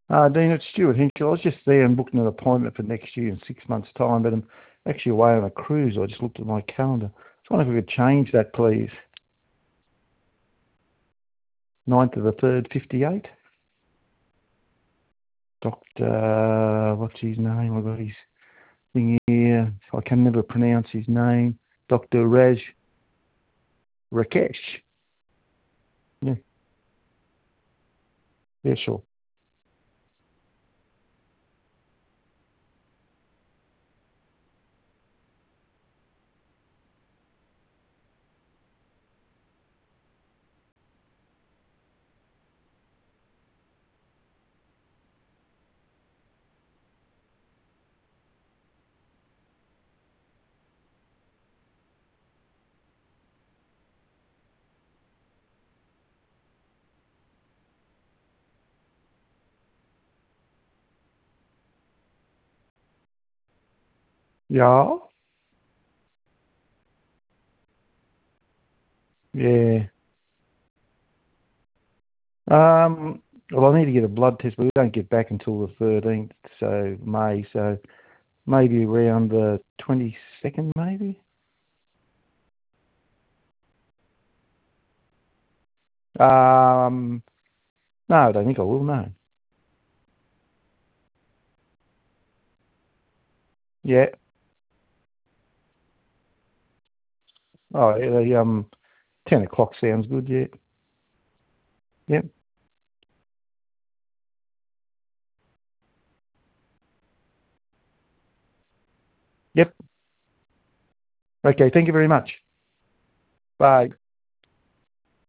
Dean, it's Stuart Hinkle. I was just there and booking an appointment for next year in 6 months' time, but I'm actually away on a cruise. I just looked at my calendar. I was wondering if we could change that, please. 9th of the 3rd, 58. Dr. What's his name? I've got his thing here. I can never pronounce his name. Dr. Rakesh. Yeah, yeah, sure. Yeah, yeah. Well, I need to get a blood test, but we don't get back until the 13th, so May. So maybe around the 22nd, maybe. Um, no, I don't think I will. No. Yeah. Oh, yeah, 10 o'clock sounds good. Yeah. Yep. Yep. Okay. Thank you very much. Bye.